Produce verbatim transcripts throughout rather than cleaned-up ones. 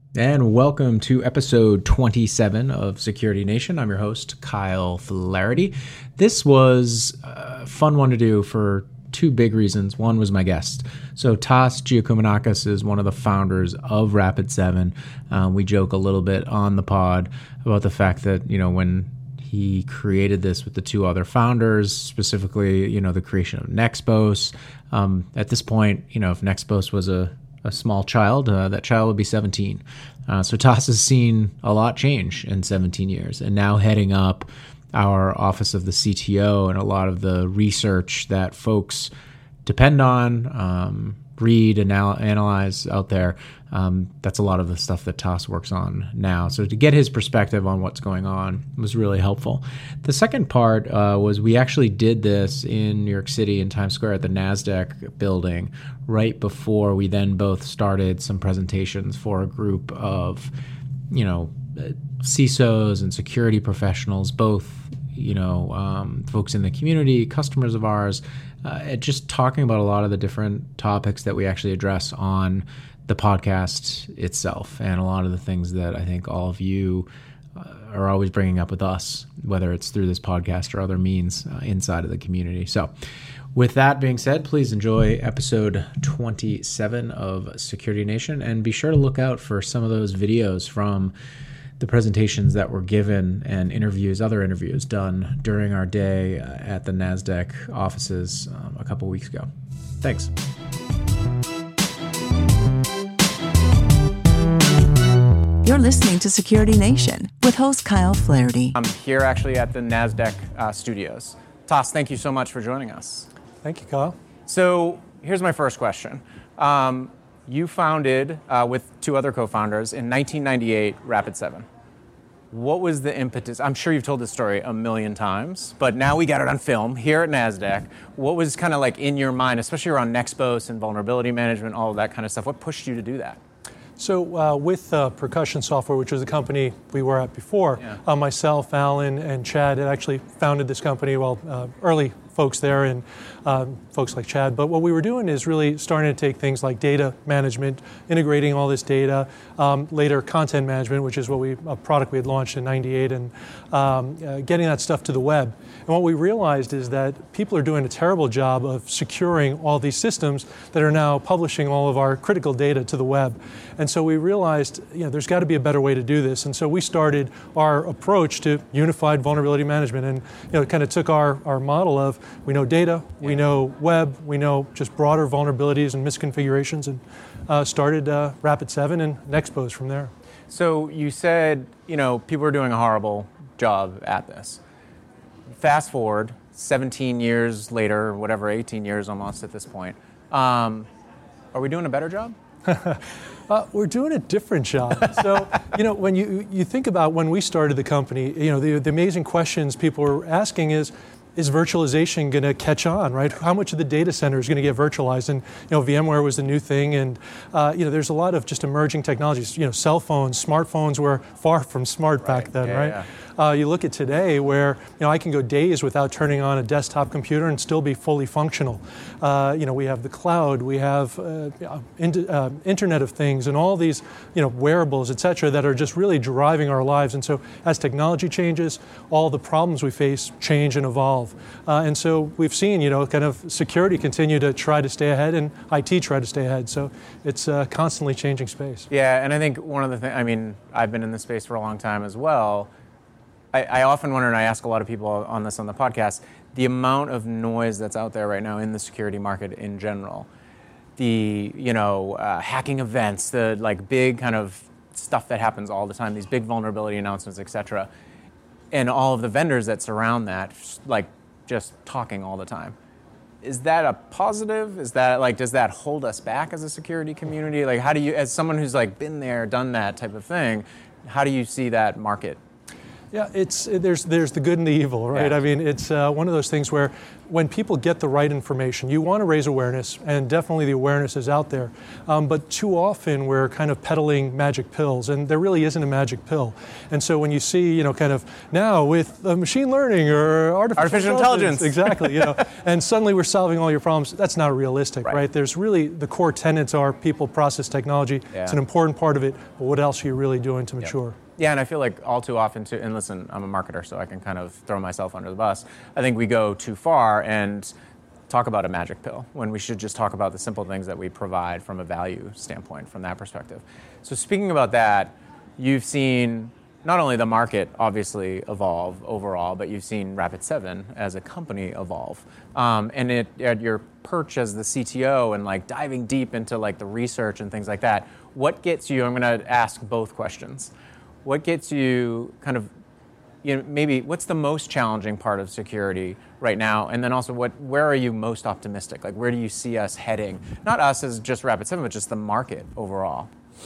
And welcome to episode twenty-seven of Security Nation. I'm your host, Kyle Flaherty. This was a fun one to do for two big reasons. One was my guest. So Tas Giacominakis is one of the founders of Rapid seven. Um, we joke a little bit on the pod about the fact that, you know, when he created this with the two other founders, specifically, you know, the creation of Nexpos. Um, at this point, you know, if Nexpos was a a small child, uh, that child would be seventeen. Uh, so Tas has seen a lot change in seventeen years, and now heading up our office of the C T O and a lot of the research that folks depend on, um, read, anal- analyze out there. Um, that's a lot of the stuff that Tas works on now. So to get his perspective on what's going on was really helpful. The second part uh, was we actually did this in New York City in Times Square at the NASDAQ building right before we then both started some presentations for a group of, you know, C I S Os and security professionals, both, you know, um, folks in the community, customers of ours, uh, just talking about a lot of the different topics that we actually address on the podcast itself, and a lot of the things that I think all of you uh, are always bringing up with us, whether it's through this podcast or other means uh, inside of the community. So with that being said, please enjoy episode twenty-seven of Security Nation, and be sure to look out for some of those videos from the presentations that were given and interviews, other interviews done during our day uh, at the NASDAQ offices um, a couple weeks ago. Thanks. You're listening to Security Nation with host Kyle Flaherty. I'm here actually at the NASDAQ uh, studios. Tas, thank you so much for joining us. Thank you, Kyle. So here's my first question. Um, you founded, uh, with two other co-founders, in nineteen ninety-eight, Rapid seven. What was the impetus? I'm sure you've told this story a million times, but now we got it on film here at NASDAQ. What was kind of like in your mind, especially around Nexpos and vulnerability management, all of that kind of stuff? What pushed you to do that? So uh, with uh, Percussion Software, which was the company we were at before, yeah. uh, myself, Alan, and Chad had actually founded this company, well, uh, early folks there and um, folks like Chad. But what we were doing is really starting to take things like data management, integrating all this data, um, later content management, which is what we a product we had launched in ninety-eight, and um, uh, getting that stuff to the web. And what we realized is that people are doing a terrible job of securing all these systems that are now publishing all of our critical data to the web. And so we realized, you know, there's got to be a better way to do this. And so we started our approach to unified vulnerability management, and you know, it kind of took our, our model of we know data, we know web, we know just broader vulnerabilities and misconfigurations, and uh, started uh, Rapid seven and Nexpos from there. So you said, you know, people are doing a horrible job at this. Fast forward seventeen years later, whatever, eighteen years almost at this point. Um, are we doing a better job? Uh, we're doing a different job. So, you know, when you you think about when we started the company, you know, the, the amazing questions people were asking is, is virtualization going to catch on, right? How much of the data center is going to get virtualized? And, you know, VMware was the new thing. And, uh, you know, there's a lot of just emerging technologies. You know, cell phones, smartphones were far from smart back right. then, yeah, right? Yeah. Uh, you look at today where, you know, I can go days without turning on a desktop computer and still be fully functional. Uh, you know, we have the cloud, we have uh, in, uh, Internet of Things, and all these, you know, wearables, et cetera, that are just really driving our lives. And so as technology changes, all the problems we face change and evolve. Uh, and so we've seen, you know, kind of security continue to try to stay ahead, and I T try to stay ahead. So it's a constantly changing space. Yeah, and I think one of the things, I mean, I've been in this space for a long time as well. I, I often wonder, and I ask a lot of people on this on the podcast, the amount of noise that's out there right now in the security market in general. The, you know, uh, hacking events, the like big kind of stuff that happens all the time, these big vulnerability announcements, et cetera, and all of the vendors that surround that, like just talking all the time. Is that a positive? Is that like, does that hold us back as a security community? Like, how do you, as someone who's like been there, done that type of thing, how do you see that market? Yeah, it's there's there's the good and the evil, right? Yeah. I mean, it's uh, one of those things where when people get the right information, you want to raise awareness, and definitely the awareness is out there. Um, but too often we're kind of peddling magic pills, and there really isn't a magic pill. And so when you see, you know, kind of now with uh, machine learning or artificial, artificial intelligence, exactly, you know, and suddenly we're solving all your problems. That's not realistic, right? Right. There's really the core tenets are people, process, technology. Yeah. It's an important part of it. But what else are you really doing to mature? Yep. Yeah, and I feel like all too often too, and listen, I'm a marketer, so I can kind of throw myself under the bus. I think we go too far and talk about a magic pill when we should just talk about the simple things that we provide from a value standpoint from that perspective. So speaking about that, you've seen not only the market obviously evolve overall, but you've seen Rapid seven as a company evolve. Um, and it, at your perch as the C T O and like diving deep into like the research and things like that, what gets you, I'm gonna ask both questions. What gets you kind of, you know, maybe what's the most challenging part of security right now? And then also, what, where are you most optimistic? Like, where do you see us heading? Not us as just Rapid seven, but just the market overall.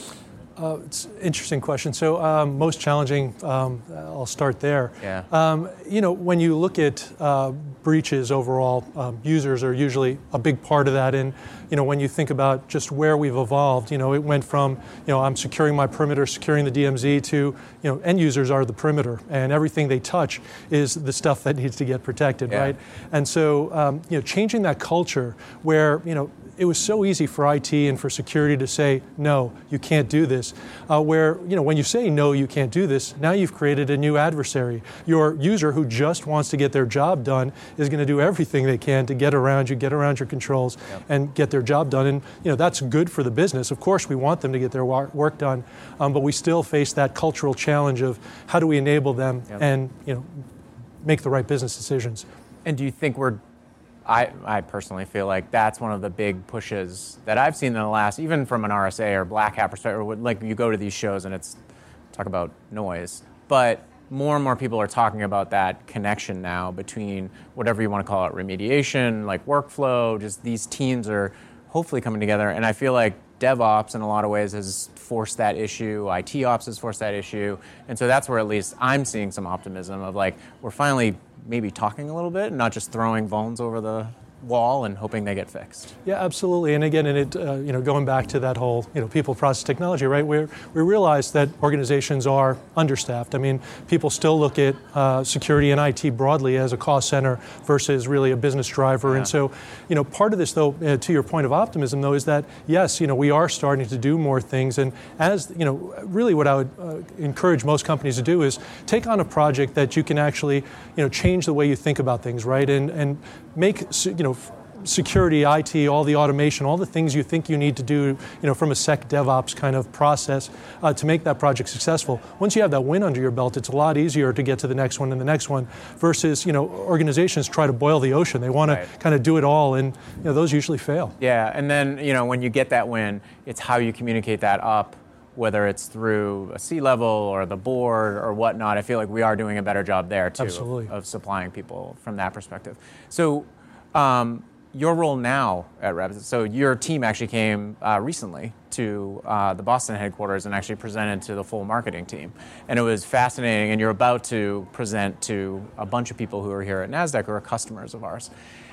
Uh, it's an interesting question. So um, most challenging, um, I'll start there. Yeah. Um, you know, when you look at uh, breaches overall, um, users are usually a big part of that. And, you know, when you think about just where we've evolved, you know, it went from, you know, I'm securing my perimeter, securing the D M Z to, you know, end users are the perimeter. And everything they touch is the stuff that needs to get protected, Yeah. right? And so, um, you know, changing that culture where, you know, it was so easy for I T and for security to say, no, you can't do this. Uh, where, you know, when you say, no, you can't do this, now you've created a new adversary. Your user who just wants to get their job done is going to do everything they can to get around you, get around your controls, yep. and get their job done. And, you know, that's good for the business. Of course, we want them to get their work done, um, but we still face that cultural challenge of how do we enable them yep. and, you know, make the right business decisions. And do you think we're I, I personally feel like that's one of the big pushes that I've seen in the last, even from an R S A or Black Hat perspective, or like you go to these shows and it's talk about noise, but more and more people are talking about that connection now between whatever you want to call it, remediation, like workflow, just these teams are hopefully coming together. And I feel like DevOps in a lot of ways has forced that issue, I T Ops has forced that issue. And so that's where at least I'm seeing some optimism of like, we're finally maybe talking a little bit, and not just throwing vulns over the wall and hoping they get fixed. Yeah, absolutely. And again, and it, uh, you know, going back to that whole, you know, people, process, technology, right? We we realize that organizations are understaffed. I mean, people still look at uh, security and I T broadly as a cost center versus really a business driver. Yeah. And so, you know, part of this, though, uh, to your point of optimism, though, is that yes, you know, we are starting to do more things. And as you know, really, what I would uh, encourage most companies to do is take on a project that you can actually, you know, change the way you think about things, right? And and make, you know, security, I T, all the automation, all the things you think you need to do, you know, from a Sec DevOps kind of process uh, to make that project successful. Once you have that win under your belt, it's a lot easier to get to the next one and the next one versus, you know, organizations try to boil the ocean. They want right. to kind of do it all, and, you know, those usually fail. Yeah, and then, you know, when you get that win, it's how you communicate that up, whether it's through a C-level or the board or whatnot. I feel like we are doing a better job there, too, Absolutely. Of, of supplying people from that perspective. So, um, your role now at Rapid, so your team actually came uh, recently to uh, the Boston headquarters and actually presented to the full marketing team. And it was fascinating, and you're about to present to a bunch of people who are here at NASDAQ who are customers of ours.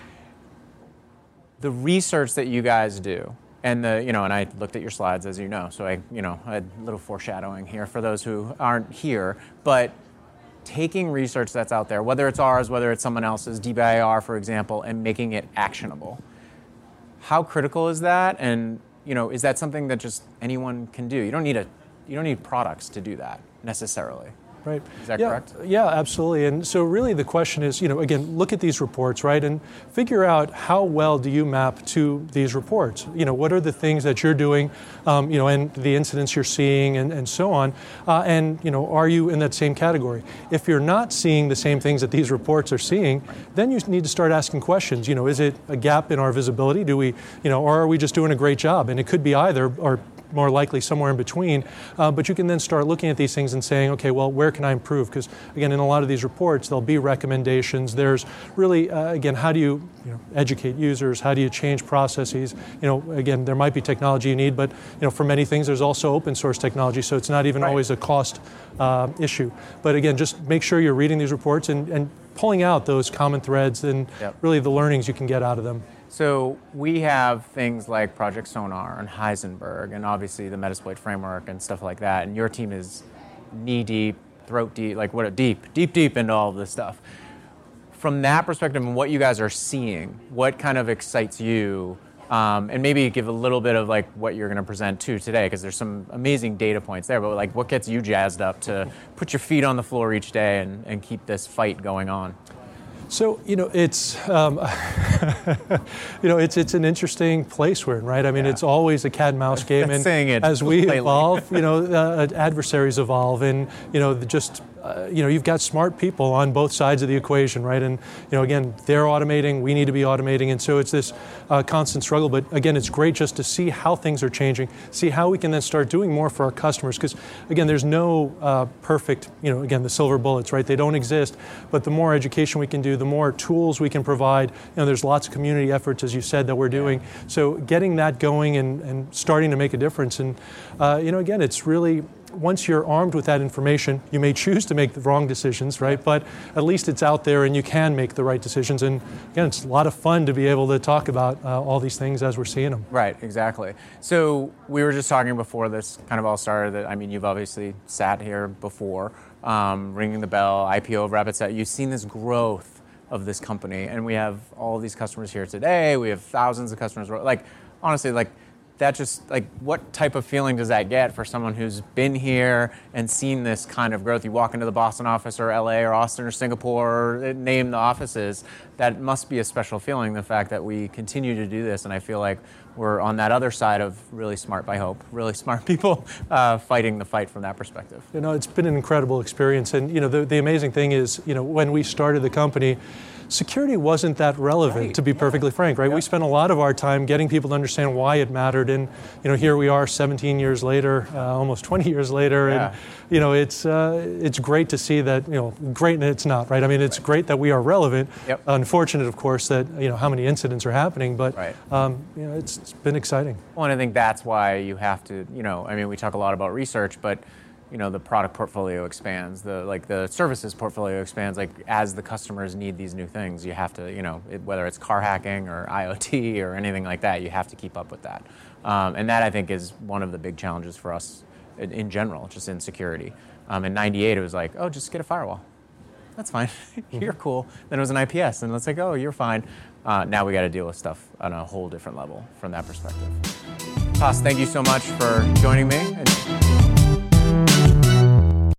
The research that you guys do, and the, you know, and I looked at your slides, as you know, so I, you know, I had a little foreshadowing here for those who aren't here, but taking research that's out there, whether it's ours, whether it's someone else's, D B I R, for example, and making it actionable. How critical is that? And, you know, is that something that just anyone can do? You don't need a, you don't need products to do that necessarily. Right. Is that yeah, correct? Yeah, absolutely. And so really the question is, you know, again, look at these reports, right? And figure out how well do you map to these reports? You know, what are the things that you're doing, um, you know, and the incidents you're seeing and, and so on. Uh, and, you know, are you in that same category? If you're not seeing the same things that these reports are seeing, then you need to start asking questions. You know, is it a gap in our visibility? Do we, you know, or are we just doing a great job? And it could be either, or more likely somewhere in between, uh, but you can then start looking at these things and saying, okay, well, where can I improve? Because again, in a lot of these reports, there'll be recommendations. There's really, uh, again, how do you, you know, educate users? How do you change processes? You know, again, there might be technology you need, but you know, for many things, there's also open source technology, so it's not even right. always a cost uh, issue. But again, just make sure you're reading these reports and, and pulling out those common threads and Yep. really the learnings you can get out of them. So we have things like Project Sonar and Heisenberg and obviously the Metasploit framework and stuff like that. And your team is knee deep, throat deep, like what a deep, deep, deep into all of this stuff. From that perspective and what you guys are seeing, what kind of excites you? Um, and maybe give a little bit of like what you're going to present too today, because there's some amazing data points there. But like, what gets you jazzed up to put your feet on the floor each day and, and keep this fight going on? So you know it's um, you know it's it's an interesting place we're in, right? I mean, Yeah. it's always a cat and mouse game, and Saying it as we lightly. evolve, you know, uh, adversaries evolve, and you know the just uh, you know you've got smart people on both sides of the equation, right? And you know again, they're automating, we need to be automating, and so it's this uh, constant struggle. But again, it's great just to see how things are changing, see how we can then start doing more for our customers, because again, there's no uh, perfect, you know, again the silver bullets, right? They don't exist, but the more education we can do, the more tools we can provide. You know, there's lots of community efforts, as you said, that we're doing. So getting that going and, and starting to make a difference. And uh, you know, again, it's really, once you're armed with that information, you may choose to make the wrong decisions, right? But at least it's out there and you can make the right decisions. And again, it's a lot of fun to be able to talk about uh, all these things as we're seeing them. Right, exactly. So we were just talking before this kind of all started that, I mean, you've obviously sat here before, um, ringing the bell, I P O of Rapidset. You've seen this growth of this company, and we have all of these customers here today. We have thousands of customers. Like, honestly, like that just, like, what type of feeling does that get for someone who's been here and seen this kind of growth? You walk into the Boston office or L A or Austin or Singapore, or name the offices, that must be a special feeling, the fact that we continue to do this, and I feel like we're on that other side of really smart by hope, really smart people uh, fighting the fight from that perspective. You know, it's been an incredible experience. And, you know, the, the amazing thing is, you know, when we started the company, security wasn't that relevant, Right. to be perfectly frank, right? Yeah. We spent a lot of our time getting people to understand why it mattered. And, you know, here we are seventeen years later, uh, almost twenty years later. Yeah. And, you know, it's uh, it's great to see that, you know, great and it's not, right? I mean, it's right. great that we are relevant. Yep. Unfortunate, of course, that, you know, how many incidents are happening. But, Right. um, you know, it's, it's been exciting. Well, and I think that's why you have to, you know, I mean, we talk a lot about research, but, you know, the product portfolio expands, the like the services portfolio expands. Like as the customers need these new things, you have to, you know, it, whether it's car hacking or IoT or anything like that, you have to keep up with that. Um, and that I think is one of the big challenges for us in, in general, just in security. Um, in ninety-eight, it was like, oh, just get a firewall. That's fine. You're cool. Then it was an I P S, and it's like, oh, you're fine. Uh, now we got to deal with stuff on a whole different level from that perspective. Toss, thank you so much for joining me.